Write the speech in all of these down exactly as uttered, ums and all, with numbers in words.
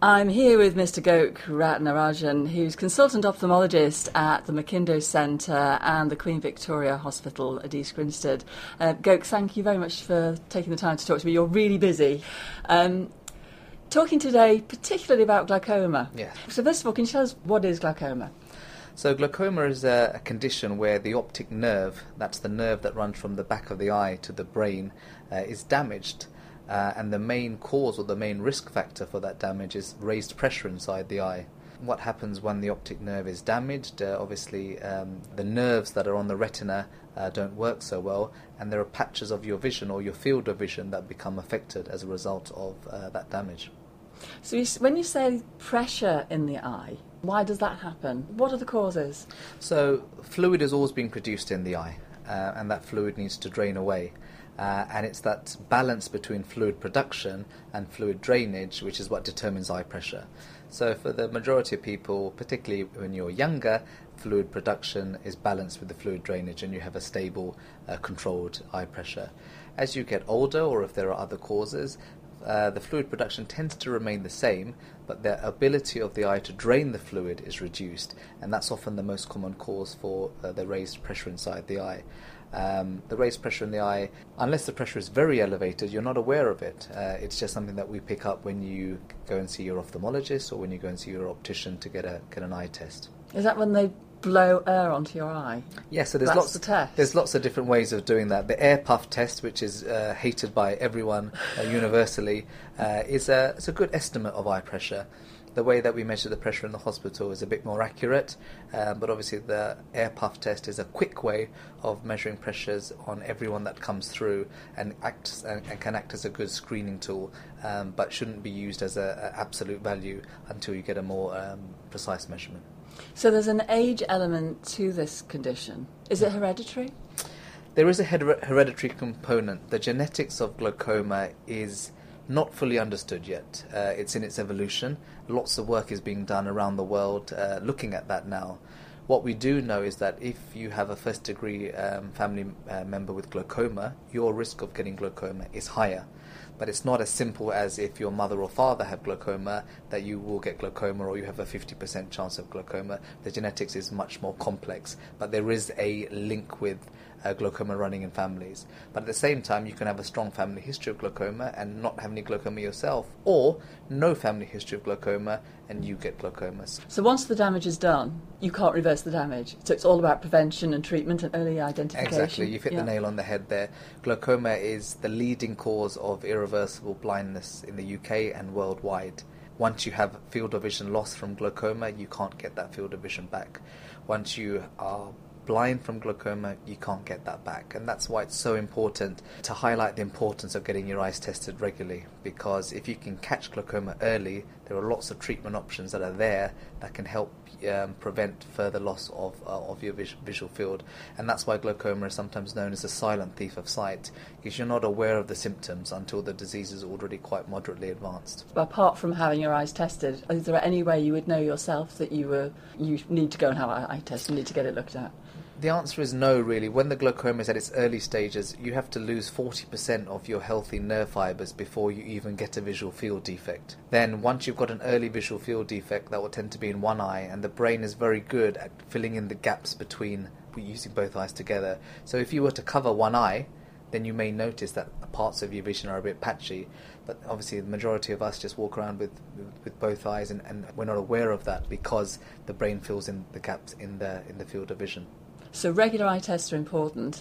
I'm here with Mister Gok Ratnarajan, who's consultant ophthalmologist at the Macindo Centre and the Queen Victoria Hospital at East Grinstead. Uh, Gok, thank you very much for taking the time to talk to me. You're really busy. Um, talking today particularly about glaucoma. Yeah. So first of all, can you tell us what is glaucoma? So glaucoma is a, a condition where the optic nerve, that's the nerve that runs from the back of the eye to the brain, uh, is damaged. Uh, and the main cause or the main risk factor for that damage is raised pressure inside the eye. What happens when the optic nerve is damaged? Uh, obviously, um, the nerves that are on the retina uh, don't work so well, and there are patches of your vision or your field of vision that become affected as a result of uh, that damage. So you, when you say pressure in the eye, why does that happen? What are the causes? So fluid is always being produced in the eye, uh, and that fluid needs to drain away. Uh, and it's that balance between fluid production and fluid drainage which is what determines eye pressure. So for the majority of people, particularly when you're younger, fluid production is balanced with the fluid drainage and you have a stable, uh, controlled eye pressure. As you get older, or if there are other causes, uh, the fluid production tends to remain the same, but the ability of the eye to drain the fluid is reduced, and that's often the most common cause for uh, the raised pressure inside the eye. Um, the raised pressure in the eye, unless the pressure is very elevated, you're not aware of it. Uh, it's just something that we pick up when you go and see your ophthalmologist or when you go and see your optician to get a get an eye test. Is that when they blow air onto your eye? Yes, yeah, so there's That's lots. The test. There's lots of different ways of doing that. The air puff test, which is uh, hated by everyone uh, universally, uh, is a it's a good estimate of eye pressure. The way that we measure the pressure in the hospital is a bit more accurate, um, but obviously the air puff test is a quick way of measuring pressures on everyone that comes through and acts and, and can act as a good screening tool, um, but shouldn't be used as an absolute value until you get a more um, precise measurement. So there's an age element to this condition. Is it hereditary? There is a her- hereditary component. The genetics of glaucoma is not fully understood yet. Uh, it's in its evolution. Lots of work is being done around the world uh, looking at that now. What we do know is that if you have a first degree um, family uh, member with glaucoma, your risk of getting glaucoma is higher. But it's not as simple as if your mother or father have glaucoma that you will get glaucoma or you have a fifty percent chance of glaucoma. The genetics is much more complex, but there is a link with uh, glaucoma running in families. But at the same time, you can have a strong family history of glaucoma and not have any glaucoma yourself, or no family history of glaucoma and you get glaucomas. So once the damage is done, you can't reverse the damage. So it's all about prevention and treatment and early identification. Exactly, you've hit yeah. the nail on the head there. Glaucoma is the leading cause of irreversible blindness in the U K and worldwide. Once you have field of vision loss from glaucoma, you can't get that field of vision back. Once you are blind from glaucoma, you can't get that back, and that's why it's so important to highlight the importance of getting your eyes tested regularly, because if you can catch glaucoma early, there are lots of treatment options that are there that can help um, prevent further loss of uh, of your vis- visual field. And that's why glaucoma is sometimes known as a silent thief of sight, because you're not aware of the symptoms until the disease is already quite moderately advanced. Apart from having your eyes tested, is there any way you would know yourself that you were you need to go and have an eye test, you need to get it looked at? The answer is no, really. When the glaucoma is at its early stages, you have to lose forty percent of your healthy nerve fibres before you even get a visual field defect. Then, once you've got an early visual field defect, that will tend to be in one eye, and the brain is very good at filling in the gaps between using both eyes together. So if you were to cover one eye, then you may notice that parts of your vision are a bit patchy. But obviously the majority of us just walk around with with both eyes, and, and we're not aware of that because the brain fills in the gaps in the in the field of vision. So regular eye tests are important.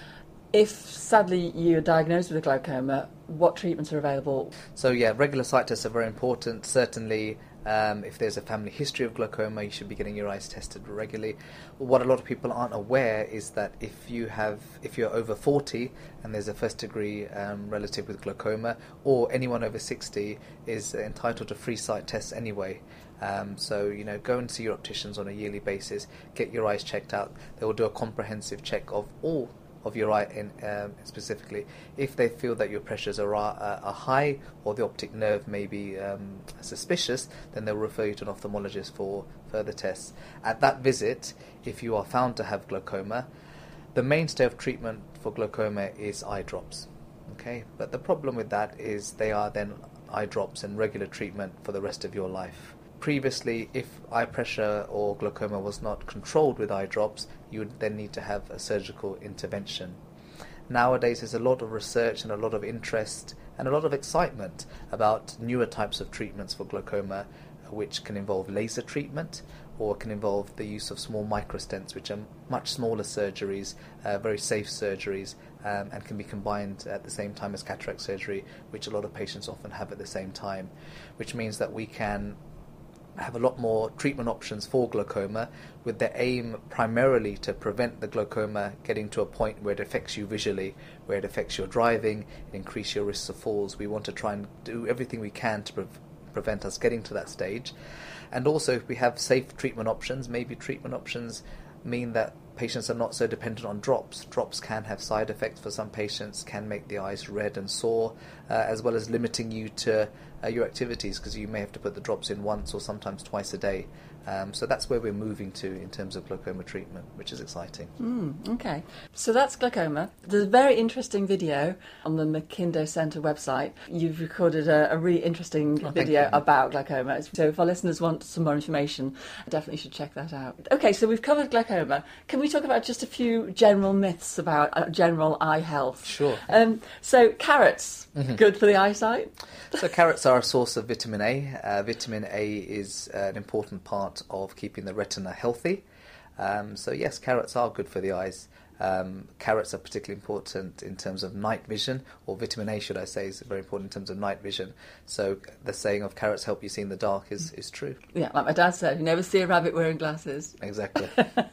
If, sadly, you're diagnosed with a glaucoma, what treatments are available? So, yeah, regular sight tests are very important. Certainly, um, if there's a family history of glaucoma, you should be getting your eyes tested regularly. What a lot of people aren't aware is that if you have, if you're over forty and there's a first-degree um, relative with glaucoma, or anyone over sixty is entitled to free sight tests anyway. Um, so, you know, go and see your opticians on a yearly basis, get your eyes checked out. They will do a comprehensive check of all of your eye in, um, specifically. If they feel that your pressures are, uh, are high or the optic nerve may be um, suspicious, then they'll refer you to an ophthalmologist for further tests. At that visit, if you are found to have glaucoma, the mainstay of treatment for glaucoma is eye drops. Okay, but the problem with that is they are then eye drops and regular treatment for the rest of your life. Previously, if eye pressure or glaucoma was not controlled with eye drops, you would then need to have a surgical intervention. Nowadays, there's a lot of research and a lot of interest and a lot of excitement about newer types of treatments for glaucoma, which can involve laser treatment or can involve the use of small microstents, which are much smaller surgeries, uh, very safe surgeries, um, and can be combined at the same time as cataract surgery, which a lot of patients often have at the same time, which means that we can have a lot more treatment options for glaucoma, with the aim primarily to prevent the glaucoma getting to a point where it affects you visually, where it affects your driving, increase your risks of falls. We want to try and do everything we can to pre- prevent us getting to that stage. And also, if we have safe treatment options, maybe treatment options mean that patients are not so dependent on drops. Drops can have side effects for some patients, can make the eyes red and sore, uh, as well as limiting you to uh, your activities, because you may have to put the drops in once or sometimes twice a day. Um, so that's where we're moving to in terms of glaucoma treatment, which is exciting. Mm, okay, so that's glaucoma. There's a very interesting video on the McIndoe Centre website. You've recorded a, a really interesting Oh, video about glaucoma. So if our listeners want some more information, definitely should check that out. Okay, so we've covered glaucoma. Can we talk about just a few general myths about uh, general eye health? Sure. Um, so carrots, mm-hmm. good for the eyesight? So carrots are a source of vitamin A. Uh, vitamin A is uh, an important part of keeping the retina healthy. Um, so yes, carrots are good for the eyes. Um, carrots are particularly important in terms of night vision, or vitamin A, should I say, is very important in terms of night vision. So the saying of carrots help you see in the dark is, is true. Yeah, like my dad said, you never see a rabbit wearing glasses. Exactly.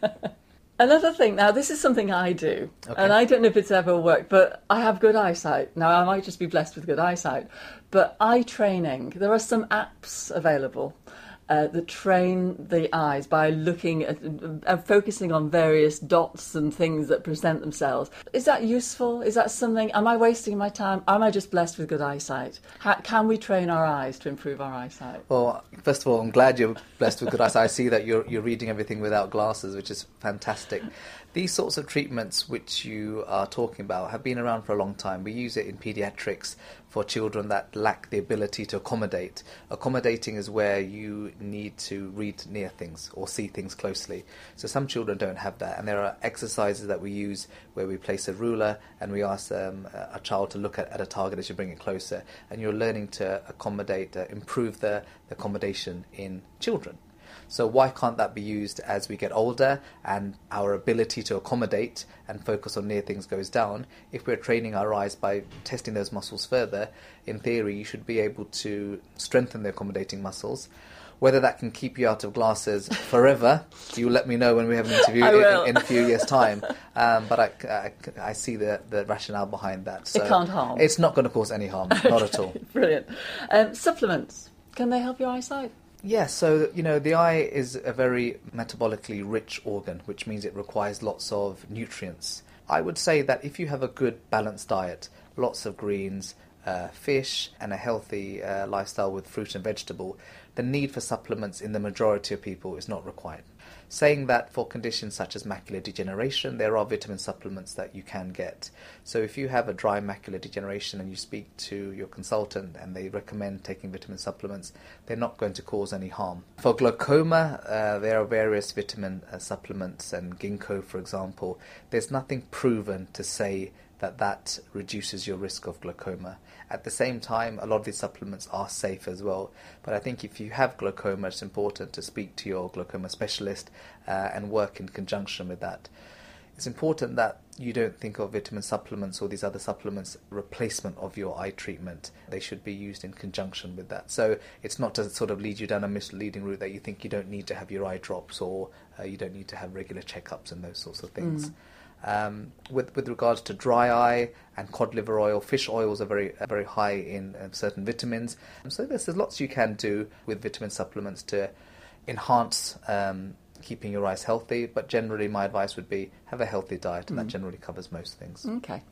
Another thing, now this is something I do, Okay. and I don't know if it's ever worked, but I have good eyesight. Now I might just be blessed with good eyesight, but eye training, there are some apps available uh, that train the eyes by looking at and uh, focusing on various dots and things that present themselves. Is that useful? Is that something, am I wasting my time? Am I just blessed with good eyesight? How, can we train our eyes to improve our eyesight? Well, first of all, I'm glad you're blessed with good eyesight. I see that you're you're reading everything without glasses, which is fantastic. These sorts of treatments which you are talking about have been around for a long time. We use it in pediatrics for children that lack the ability to accommodate. Accommodating is where you need to read near things or see things closely. So some children don't have that, and there are exercises that we use where we place a ruler and we ask um, a child to look at, at a target as you bring it closer, and you're learning to accommodate, uh, improve the, the accommodation in children. So why can't that be used as we get older and our ability to accommodate and focus on near things goes down? If we're training our eyes by testing those muscles further, in theory you should be able to strengthen the accommodating muscles. Whether that can keep you out of glasses forever, you let me know when we have an interview in, in a few years' time. Um, but I, I, I see the, the rationale behind that. So it can't harm. It's not going to cause any harm, not Okay, at all. Brilliant. Um, supplements, can they help your eyesight? Yes, so, you know, the eye is a very metabolically rich organ, which means it requires lots of nutrients. I would say that if you have a good balanced diet, lots of greens, uh, fish, and a healthy uh, lifestyle with fruit and vegetable, the need for supplements in the majority of people is not required. Saying that, for conditions such as macular degeneration, there are vitamin supplements that you can get. So if you have a dry macular degeneration and you speak to your consultant and they recommend taking vitamin supplements, they're not going to cause any harm. For glaucoma, uh, there are various vitamin uh, supplements, and ginkgo, for example. There's nothing proven to say that that reduces your risk of glaucoma. At the same time, a lot of these supplements are safe as well. But I think if you have glaucoma, it's important to speak to your glaucoma specialist uh, and work in conjunction with that. It's important that you don't think of vitamin supplements or these other supplements replacement of your eye treatment. They should be used in conjunction with that. So it's not to sort of lead you down a misleading route that you think you don't need to have your eye drops or uh, you don't need to have regular checkups and those sorts of things. Mm. Um, with with regards to dry eye and cod liver oil, fish oils are very uh, very high in uh, certain vitamins. So there's, there's lots you can do with vitamin supplements to enhance um, keeping your eyes healthy. But generally, my advice would be have a healthy diet, and mm. that generally covers most things. Okay.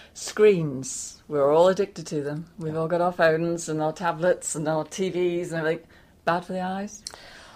Screens. We're all addicted to them. We've all got our phones and our tablets and our T Vs and everything. Bad for the eyes?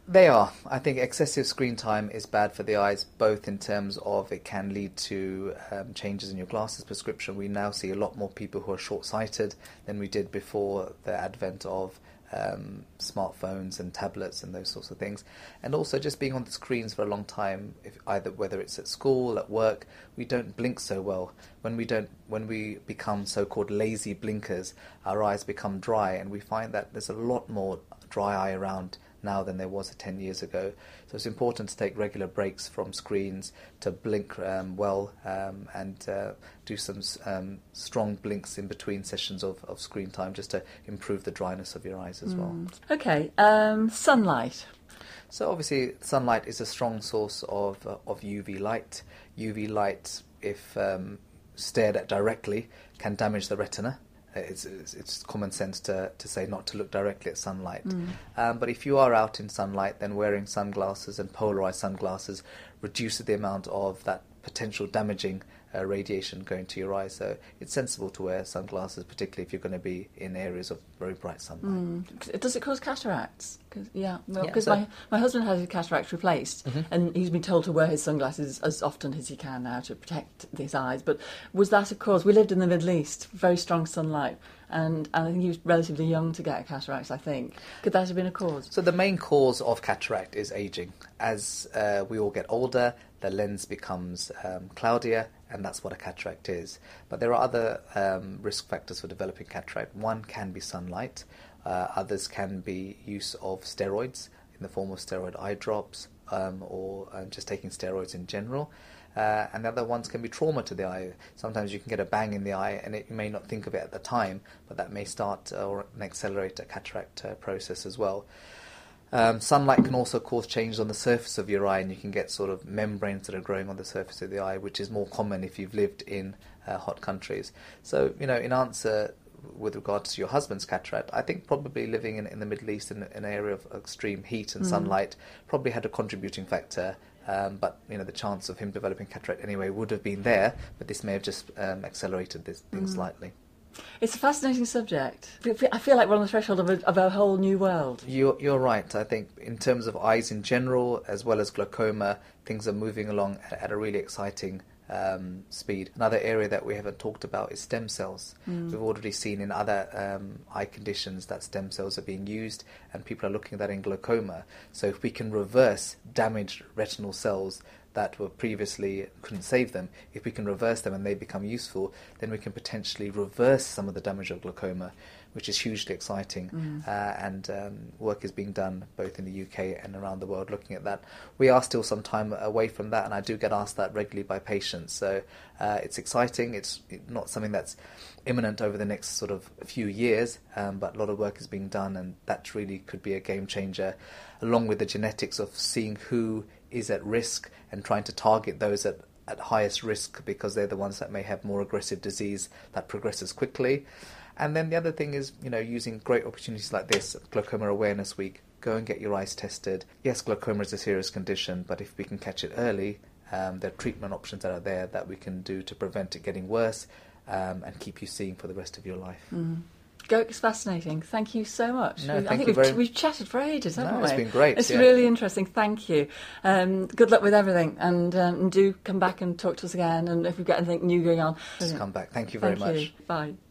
They are. I think excessive screen time is bad for the eyes, both in terms of it can lead to um, changes in your glasses prescription. We now see a lot more people who are short-sighted than we did before the advent of um, smartphones and tablets and those sorts of things. And also just being on the screens for a long time, if either whether it's at school, at work, we don't blink so well. When we don't, when we become so-called lazy blinkers, our eyes become dry, and we find that there's a lot more dry eye around now than there was ten years ago. So it's important to take regular breaks from screens, to blink um, well, um, and uh, do some um, strong blinks in between sessions of, of screen time, just to improve the dryness of your eyes as mm. well. Okay, um, sunlight. So obviously sunlight is a strong source of, uh, of U V light. U V light, if um, stared at directly, can damage the retina. It's, it's, it's common sense to, to say not to look directly at sunlight. Mm. Um, but if you are out in sunlight, then wearing sunglasses and polarized sunglasses reduces the amount of that potential damaging uh, radiation going to your eyes. So it's sensible to wear sunglasses, particularly if you're going to be in areas of very bright sunlight. Mm. Does it cause cataracts? Cause, yeah, because well, yeah, so my, my husband had his cataracts replaced, mm-hmm. and he's been told to wear his sunglasses as often as he can now to protect his eyes. But was that a cause? We lived in the Middle East, very strong sunlight, and, and I think he was relatively young to get cataracts, I think. Could that have been a cause? So the main cause of cataract is ageing. As uh, we all get older, the lens becomes um, cloudier, and that's what a cataract is. But there are other um, risk factors for developing cataract. One can be sunlight. Uh, others can be use of steroids in the form of steroid eye drops, um, or um, just taking steroids in general. Uh, and the other ones can be trauma to the eye. Sometimes you can get a bang in the eye, and it, you may not think of it at the time, but that may start uh, or accelerate a cataract uh, process as well. Um, sunlight can also cause changes on the surface of your eye, and you can get sort of membranes that are growing on the surface of the eye, which is more common if you've lived in uh, hot countries. So, you know, in answer with regards to your husband's cataract, I think probably living in, in the Middle East in, in an area of extreme heat and mm. sunlight probably had a contributing factor. Um, but, you know, the chance of him developing cataract anyway would have been there, but this may have just um, accelerated this thing mm. slightly. It's a fascinating subject. I feel like we're on the threshold of a, of a whole new world. You're, you're right. I think in terms of eyes in general, as well as glaucoma, things are moving along at, at a really exciting um, speed. Another area that we haven't talked about is stem cells. Mm. We've already seen in other um, eye conditions that stem cells are being used, and people are looking at that in glaucoma. So if we can reverse damaged retinal cells that were previously couldn't save them, if we can reverse them and they become useful, then we can potentially reverse some of the damage of glaucoma, which is hugely exciting. Mm. Uh, and um, work is being done both in the U K and around the world looking at that. We are still some time away from that, and I do get asked that regularly by patients. So uh, it's exciting. It's not something that's imminent over the next sort of few years, um, but a lot of work is being done, and that really could be a game changer, along with the genetics of seeing who is at risk and trying to target those at, at highest risk, because they're the ones that may have more aggressive disease that progresses quickly. And then the other thing is, you know, using great opportunities like this, Glaucoma Awareness Week, go and get your eyes tested. Yes, glaucoma is a serious condition, but if we can catch it early, um, there are treatment options that are there that we can do to prevent it getting worse, um, and keep you seeing for the rest of your life. Mm. Goke, it's fascinating. Thank you so much. No, I thank think you we've, very... we've chatted for ages, haven't no, we? It's been great. It's yeah. really interesting. Thank you. Um, good luck with everything, and um, do come back and talk to us again. And if we've got anything new going on, just come back. Thank you very thank much. You. Bye.